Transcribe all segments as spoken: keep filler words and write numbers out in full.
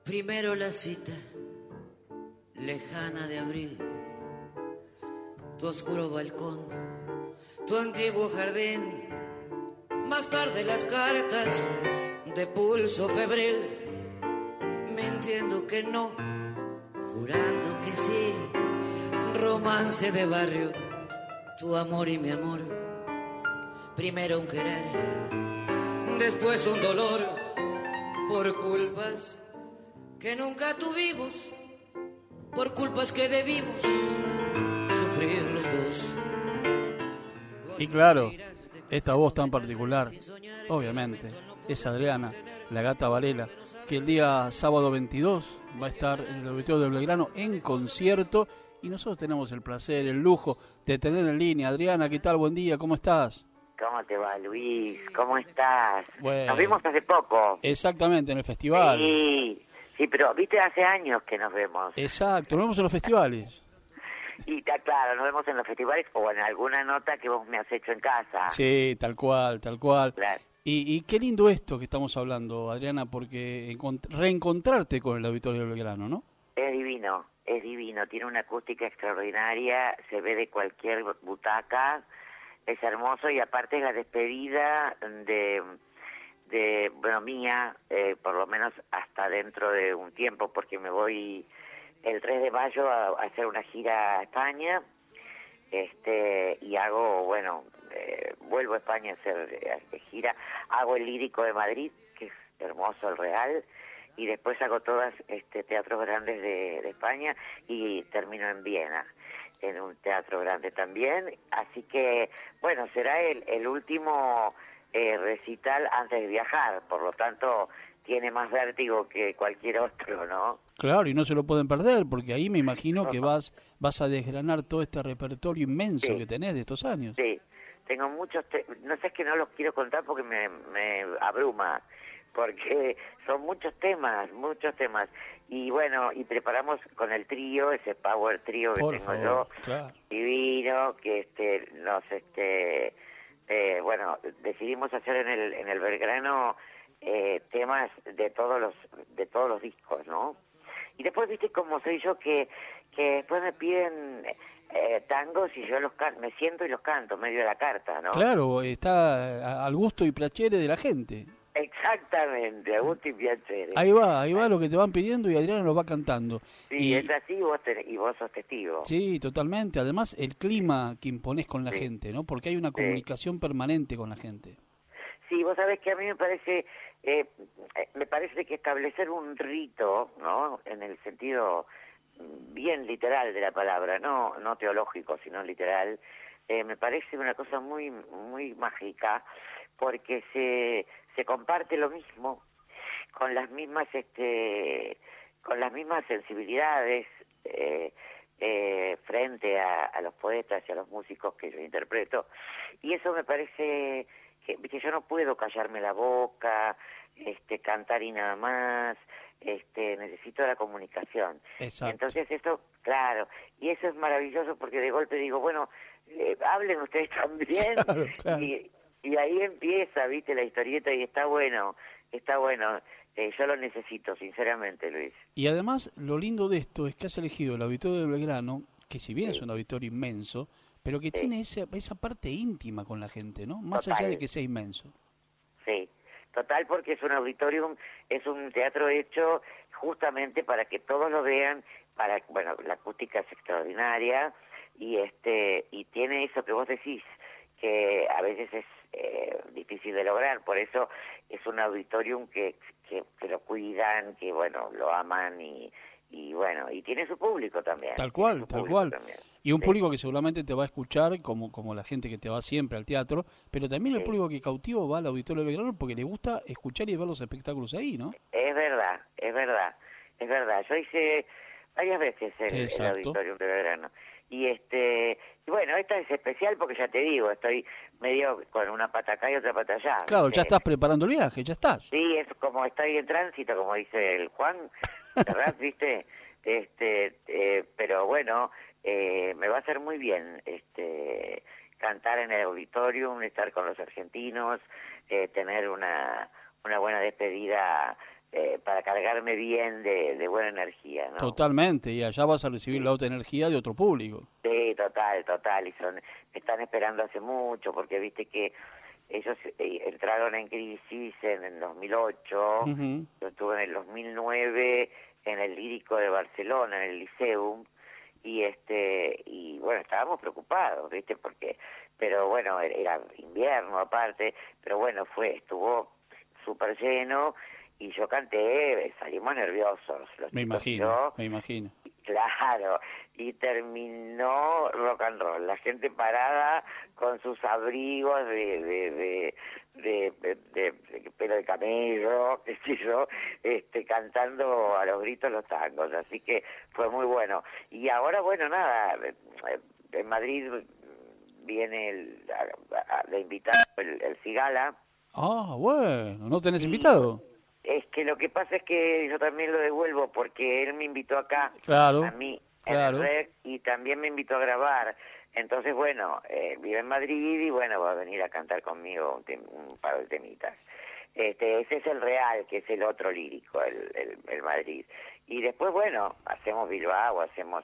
Primero la cita, lejana de abril, tu oscuro balcón, tu antiguo jardín, más tarde las cartas de pulso febril, mintiendo que no, jurando que sí, romance de barrio, tu amor y mi amor, primero un querer, después un dolor, por culpas que nunca tuvimos, por culpas que debimos sufrir los dos. Y claro, esta voz tan particular, obviamente, es Adriana, la Gata Varela, que el día sábado veintidós va a estar en el Auditorio de Belgrano en concierto, y nosotros tenemos el placer, el lujo de tener en línea. Adriana, ¿qué tal? Buen día, ¿cómo estás? ¿Cómo te va, Luis? ¿Cómo estás? Bueno, nos vimos hace poco. Exactamente, en el festival. Sí, sí, pero viste, hace años que nos vemos. Exacto, nos vemos en los festivales. Y está claro, nos vemos en los festivales o en alguna nota que vos me has hecho en casa. Sí, tal cual, tal cual. Claro. Y, y qué lindo esto que estamos hablando, Adriana, porque encont- reencontrarte con el Auditorio de Belgrano, ¿no? Es divino, es divino, tiene una acústica extraordinaria, se ve de cualquier butaca, es hermoso, y aparte es la despedida de, de bueno, mía, eh, por lo menos hasta dentro de un tiempo, porque me voy el tres de mayo a, a hacer una gira a España, este y hago, bueno, eh, vuelvo a España a hacer eh, gira, hago el Lírico de Madrid, que es hermoso, el Real, y después hago todas este teatros grandes de, de España, y termino en Viena, en un teatro grande también, así que, bueno, será el, el último eh, recital antes de viajar, por lo tanto tiene más vértigo que cualquier otro, ¿no? Claro, y no se lo pueden perder, porque ahí me imagino que vas vas a desgranar todo este repertorio inmenso Sí. que tenés de estos años. Sí, tengo muchos, te no sé, es que no los quiero contar porque me, me abruma, porque son muchos temas, muchos temas, y bueno, y preparamos con el trío, ese power trío que Por tengo favor, yo, claro. divino, que este, nos, este, eh, bueno, decidimos hacer en el, en el Belgrano eh, temas de todos los, de todos los discos, ¿no? Y después, viste cómo soy yo, que, que después me piden eh, tangos y yo los can me siento y los canto, medio de la carta, ¿no? Claro, está a- al gusto y placere de la gente. Exactamente, a gusto y piacere. Ahí va, ahí va lo que te van pidiendo y Adriana lo va cantando. Sí, y, es así, vos te, y vos sos testigo. Sí, totalmente. Además, el clima que imponés con la Sí. gente, ¿no? Porque hay una Sí. comunicación permanente con la gente. Sí, vos sabés que a mí me parece, eh, me parece que establecer un rito, ¿no? En el sentido bien literal de la palabra, no no teológico, sino literal, eh, me parece una cosa muy muy mágica, porque se se comparte lo mismo, con las mismas este con las mismas sensibilidades eh, eh, frente a, a los poetas y a los músicos que yo interpreto, y eso me parece que, que yo no puedo callarme la boca, este cantar y nada más, este necesito la comunicación. Exacto. Entonces eso, claro, y eso es maravilloso, porque de golpe digo, bueno, eh, hablen ustedes también, Claro, claro. y y ahí empieza, viste, la historieta, y está bueno, está bueno, eh, yo lo necesito, sinceramente, Luis. Y además, lo lindo de esto es que has elegido el Auditorio de Belgrano, que si bien Sí. es un auditorio inmenso, pero que Sí. tiene esa, esa parte íntima con la gente, ¿no? Más Total. allá de que sea inmenso. Sí, total, porque es un auditorium, es un teatro hecho justamente para que todos lo vean, para, bueno, la acústica es extraordinaria, y este y tiene eso que vos decís, que a veces es eh, difícil de lograr, por eso es un auditorium que, que, que lo cuidan, que bueno, lo aman, y, y bueno, y tiene su público también. Tal tiene cual, su tal público cual. también. Y un Sí. público que seguramente te va a escuchar, como como la gente que te va siempre al teatro, pero también el Sí. público que cautivo va al Auditorio de Belgrano porque le gusta escuchar y ver los espectáculos ahí, ¿no? Es verdad, es verdad, es verdad. Yo hice varias veces el, el Exacto. Auditorio de Belgrano. Y este y bueno, esta es especial porque ya te digo, estoy medio con una pata acá y otra pata allá. Claro, ya ¿viste? estás preparando el viaje, ya estás. Sí, es como estoy en tránsito, como dice el Juan, ¿verdad? ¿Viste? Este, eh, pero bueno, eh, me va a hacer muy bien este cantar en el auditorium, estar con los argentinos, eh, tener una una buena despedida eh, para cargarme bien de, de buena energía, ¿no? Totalmente, y allá vas a recibir la otra energía de otro público. Sí, total, total, y son, me están esperando hace mucho, porque viste que ellos eh, entraron en crisis en el dos mil ocho, Uh-huh. yo estuve en el dos mil nueve en el Lírico de Barcelona, en el Liceum, y este y bueno, estábamos preocupados, viste, porque, pero bueno, era invierno aparte, pero bueno, fue, estuvo súper lleno, y yo canté, salimos nerviosos. Los Me chicos y imagino, yo. me imagino. Claro, y terminó rock and roll, la gente parada con sus abrigos de de de de, de, de, de pelo de camello, qué sé yo, este, cantando a los gritos los tangos, así que fue muy bueno. Y ahora, bueno, nada, en Madrid viene el, a, a, de invitado el, el Cigala. Ah, bueno, ¿no tenés invitado? Es que lo que pasa es que yo también lo devuelvo porque él me invitó acá, claro, a mí, claro. en el Rec, y también me invitó a grabar. Entonces, bueno, eh, vive en Madrid y, bueno, va a venir a cantar conmigo un, tem un par de temitas. Este, ese es el Real, que es el otro lírico, el, el, el Madrid. Y después, bueno, hacemos Bilbao, hacemos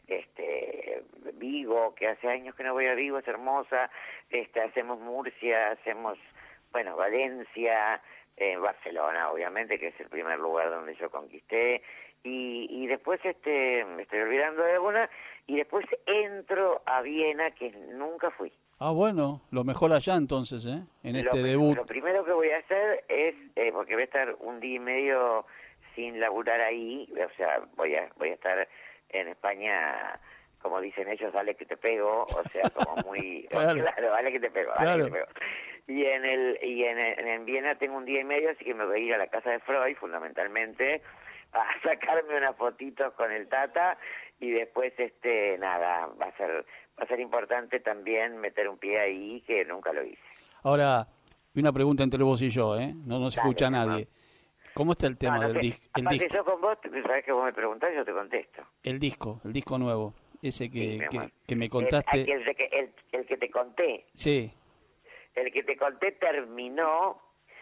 este Vigo, que hace años que no voy a Vigo, es hermosa. Este, hacemos Murcia, hacemos, bueno, Valencia, en Barcelona, obviamente, que es el primer lugar donde yo conquisté, y, y después este me estoy olvidando de alguna, y después entro a Viena, que nunca fui. Ah, bueno, lo mejor allá entonces, ¿eh? En este lo, debut. Lo primero que voy a hacer es, eh, porque voy a estar un día y medio sin laburar ahí, o sea, voy a voy a estar en España, como dicen ellos, dale que te pego, o sea, como muy... claro. claro, dale que te pego, dale claro. que te pego. Y en el y en, en Viena tengo un día y medio, así que me voy a ir a la casa de Freud, fundamentalmente, a sacarme unas fotitos con el Tata, y después, este nada, va a ser va a ser importante también meter un pie ahí, que nunca lo hice. Ahora, una pregunta entre vos y yo, ¿eh? No, no se Dale, escucha a hermano. nadie. ¿Cómo está el tema No, no del sé, dis el aparte disco? yo con vos, sabes que vos me preguntás, yo te contesto. El disco, el disco nuevo, ese que, Sí, mi que, amor. que me El, contaste. el, el, el, el que te conté. Sí. El que te conté terminó,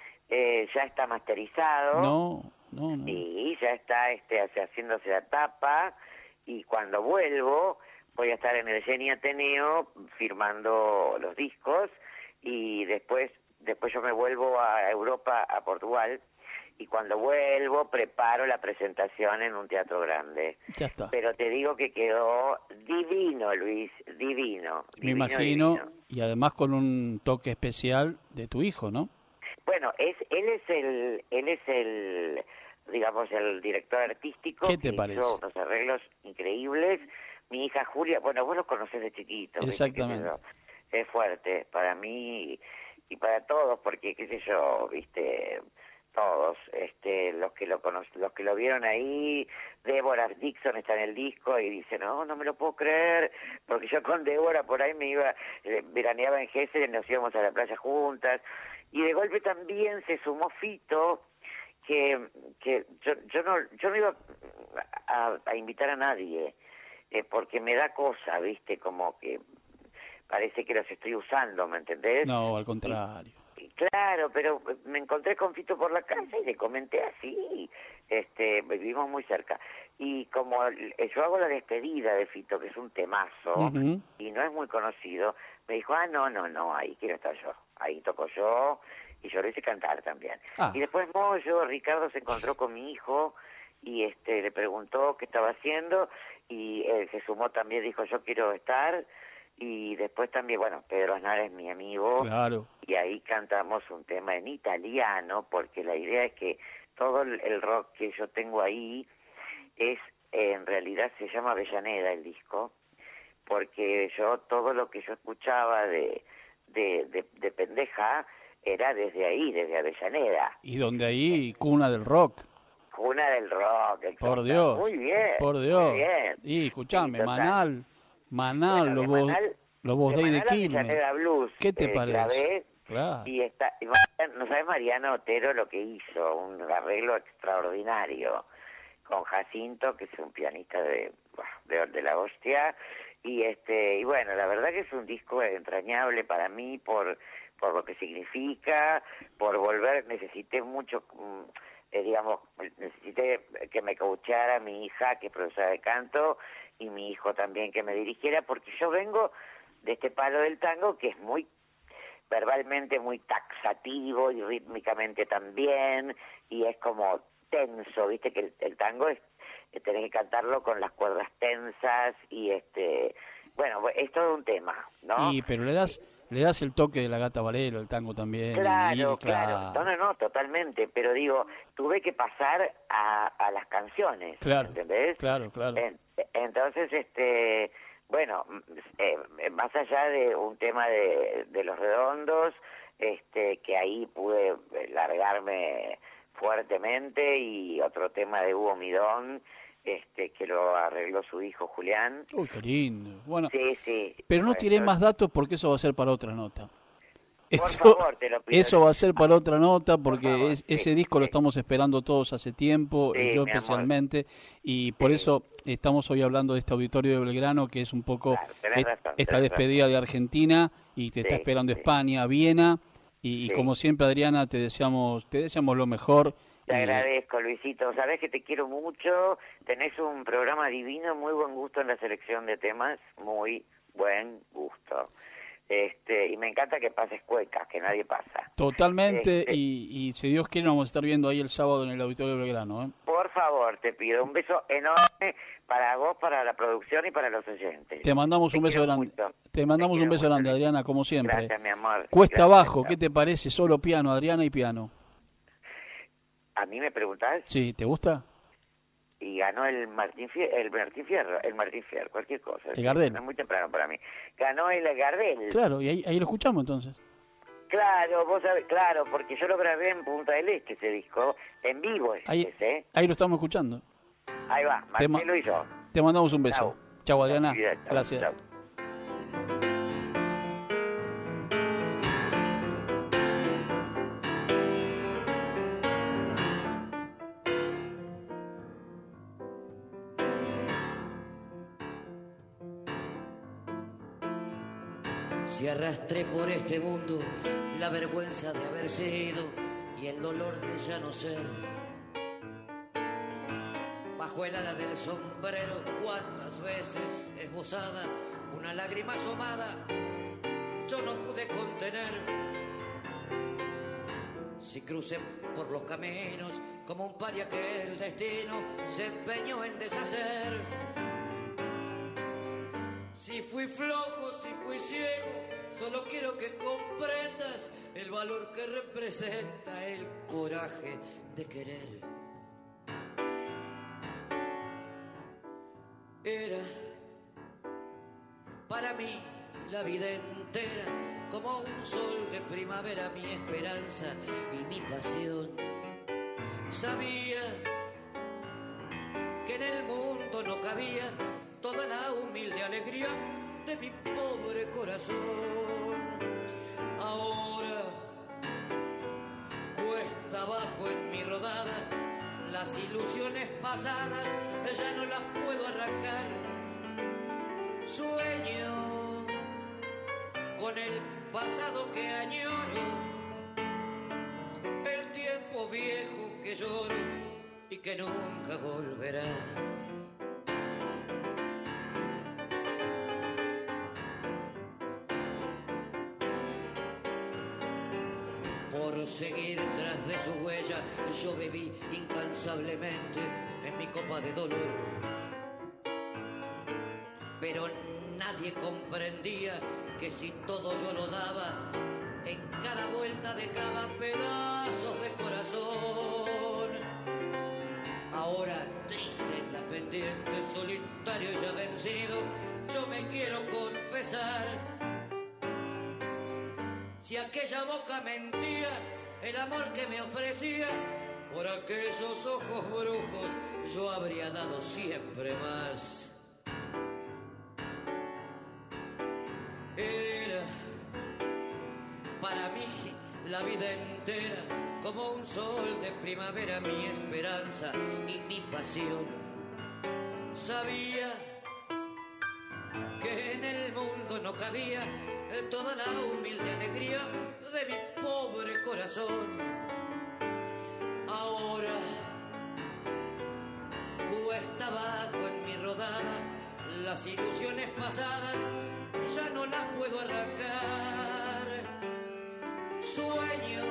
eh, ya está masterizado. No, no, no. Sí, ya está este, haciéndose la tapa, y cuando vuelvo voy a estar en el Geni Ateneo firmando los discos, y después después yo me vuelvo a Europa, a Portugal, y cuando vuelvo preparo la presentación en un teatro grande. Ya está. Pero te digo que quedó divino, Luis, divino. Me divino, imagino, divino. y además con un toque especial de tu hijo, ¿no? Bueno, es él es el él es el digamos el director artístico. ¿Qué te que parece? hizo unos arreglos increíbles. Mi hija Julia, bueno, vos lo conocés de chiquito. ¿viste? Exactamente. Es fuerte para mí y para todos, porque qué sé yo, viste, todos, este, los que lo cono los que lo vieron ahí. Débora Dixon está en el disco y dice, no, no me lo puedo creer, porque yo con Débora por ahí me iba, eh, veraneaba en Gesell, nos íbamos a la playa juntas, y de golpe también se sumó Fito, que que yo yo no yo no iba a, a invitar a nadie, eh, porque me da cosa, viste, como que parece que los estoy usando, ¿me entendés? No, al contrario. Y, y claro, pero me encontré con Fito por la calle y le comenté así, este, vivimos muy cerca, y como yo hago la despedida de Fito, que es un temazo, Uh-huh. y no es muy conocido, me dijo, ah, no, no, no, ahí quiero estar yo, ahí toco yo, y yo lo hice cantar también. Ah. Y después Moyo, Ricardo se encontró con mi hijo, y este le preguntó qué estaba haciendo, y él se sumó también, dijo, yo quiero estar, y después también, bueno, Pedro Aznar es mi amigo, Claro. y ahí cantamos un tema en italiano, porque la idea es que todo el, el rock que yo tengo ahí es, eh, en realidad se llama Avellaneda el disco, porque yo todo lo que yo escuchaba de, de, de, de pendeja era desde ahí, desde Avellaneda. Y donde ahí, cuna del rock. Cuna del rock. Exacto. Por Dios. Muy bien. Por Dios. Muy bien. Y escuchame, Sí, total. Manal, Manal, Bueno, de los vos, Manal- los vos de de Manal a Quilmes. Avellaneda Blues, ¿Qué te eh, parece? grabé, Claro. y está, y no sabes Mariano Otero lo que hizo, un arreglo extraordinario con Jacinto, que es un pianista de, de, de la hostia, y este y bueno, la verdad que es un disco entrañable para mí por por lo que significa, por volver, necesité mucho, eh, digamos, necesité que me coachara mi hija, que es profesora de canto, y mi hijo también que me dirigiera, porque yo vengo de este palo del tango que es muy verbalmente muy taxativo y rítmicamente también, y es como tenso, viste que el, el tango es, tenés que cantarlo con las cuerdas tensas y este, bueno, es todo un tema, ¿no? Y pero le das le das el toque de la Gata Varela, el tango también. Claro, y, claro, no, no, no, totalmente, pero digo, tuve que pasar a, a las canciones, claro, ¿entendés? Claro, claro. En, entonces, este, bueno, eh, más allá de un tema de, de Los Redondos, este, que ahí pude largarme fuertemente, y otro tema de Hugo Midón, este, que lo arregló su hijo Julián. Uy, qué lindo. Bueno, sí, sí. Pero no Bueno, tiré más datos porque eso va a ser para otra nota. Por Eso, favor, te lo pido. eso va a ser para otra nota porque Por favor, es, sí, ese disco sí. lo estamos esperando todos hace tiempo, Sí, yo mi amor. especialmente, y por Sí. eso estamos hoy hablando de este auditorio de Belgrano, que es un poco Claro, tenés es- razón, esta tenés despedida de Argentina, y te está Sí, esperando sí. España, Viena, y, y Sí. como siempre, Adriana, te deseamos, te deseamos lo mejor. Te y- agradezco, Luisito. Sabés que te quiero mucho. Tenés un programa divino, muy buen gusto en la selección de temas, muy buen gusto. Este, y me encanta que pases cuecas, que nadie pasa. Totalmente, Este, y, y si Dios quiere nos vamos a estar viendo ahí el sábado en el auditorio de Belgrano, ¿eh? Por favor, te pido un beso enorme para vos, para la producción y para los oyentes. Te mandamos Te un beso quiero grande. mucho. Te mandamos Te un quiero beso mucho, grande, Luis. Adriana, como siempre. Gracias, mi amor. Cuesta Gracias, abajo, chao. ¿qué te parece? Solo piano, Adriana, y piano. ¿A mí me preguntás? Sí, ¿te gusta? Y ganó el Martín Fierro, el Martín Fierro, el Martín Fierro, cualquier cosa. El Gardel. No es muy temprano para mí. Ganó el Gardel. Claro, y ahí, ahí lo escuchamos entonces. Claro, vos sabés, claro, porque yo lo grabé en Punta del Este, ese disco, en vivo ese, Ahí, ¿eh? ahí lo estamos escuchando. Ahí va, Te ma- Marcelo y yo. Te mandamos un beso. Chau. Chau, Adriana. Chau, chau, Gracias. chau. Si arrastré por este mundo la vergüenza de haber sido y el dolor de ya no ser. Bajo el ala del sombrero, cuántas veces esbozada, una lágrima asomada, yo no pude contener. Si crucé por los caminos como un paria que el destino se empeñó en deshacer. Si fui flojo, si fui ciego, solo quiero que comprendas el valor que representa el coraje de querer. Era para mí la vida entera como un sol de primavera, mi esperanza y mi pasión. Sabía que en el mundo no cabía toda la humilde alegría de mi pobre corazón. Ahora cuesta abajo en mi rodada, las ilusiones pasadas ya no las puedo arrancar. Sueño con el pasado que añoro, el tiempo viejo que lloro y que nunca volverá. Por seguir tras de su huella, yo bebí incansablemente en mi copa de dolor. Pero nadie comprendía que si todo yo lo daba, en cada vuelta dejaba pedazos de corazón. Ahora, triste en la pendiente, solitario y ya vencido, yo me quiero confesar. Si aquella boca mentía, el amor que me ofrecía, por aquellos ojos brujos, yo habría dado siempre más. Era para mí la vida entera como un sol de primavera, mi esperanza y mi pasión. Sabía que en el mundo no cabía toda la humilde alegría de mi pobre corazón. Ahora guardada, las ilusiones pasadas ya no las puedo arrancar. Sueño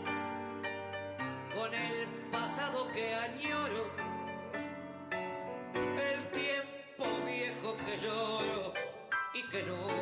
con el pasado que añoro, el tiempo viejo que lloro y que no